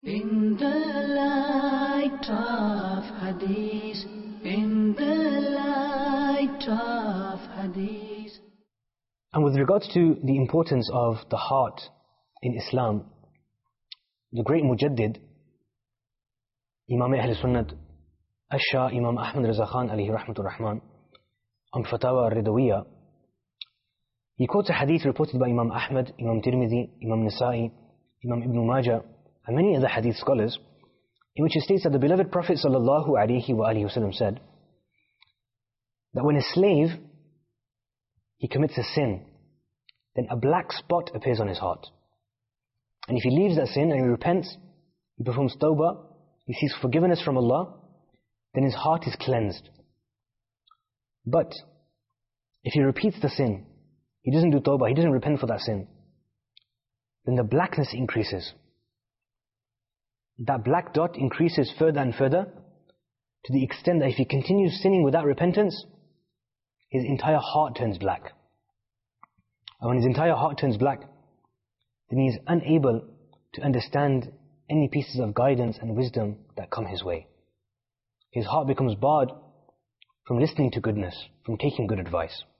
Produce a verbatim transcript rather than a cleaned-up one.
In the light of Hadith, in the light of Hadith. And with regards to the importance of the heart in Islam, the great Mujaddid, Imam Ahl Sunnat, Ash-Shah Imam Ahmad Raza Khan alayhi rahmatur rahman, on Fatawa al-Ridawiyya, he quotes a hadith reported by Imam Ahmad, Imam Tirmidhi, Imam Nasa'i, Imam Ibn Majah, and many other hadith scholars, in which he states that the beloved Prophet sallallahu alaihi wasallam said that when a slave, he commits a sin, then a black spot appears on his heart. And if he leaves that sin and he repents, he performs tawbah, he seeks forgiveness from Allah, then his heart is cleansed. But if he repeats the sin, he doesn't do tawbah, he doesn't repent for that sin, then the blackness increases. That black dot increases further and further, to the extent that if he continues sinning without repentance, his entire heart turns black. And when his entire heart turns black, then he is unable to understand any pieces of guidance and wisdom that come his way. His heart becomes barred from listening to goodness, from taking good advice.